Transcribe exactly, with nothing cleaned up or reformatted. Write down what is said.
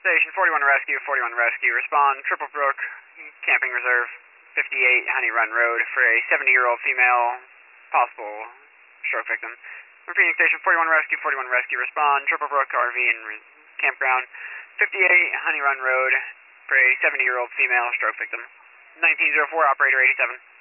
Station forty-one Rescue, forty-one Rescue, respond, Triple Brook, Camping Reserve, fifty-eight Honey Run Road for a seventy-year-old female, possible stroke victim. Repeating Station forty-one Rescue, forty-one Rescue, respond, Triple Brook R V and re Campground, fifty-eight Honey Run Road for a seventy-year-old female stroke victim. nineteen oh four, operator eighty-seven.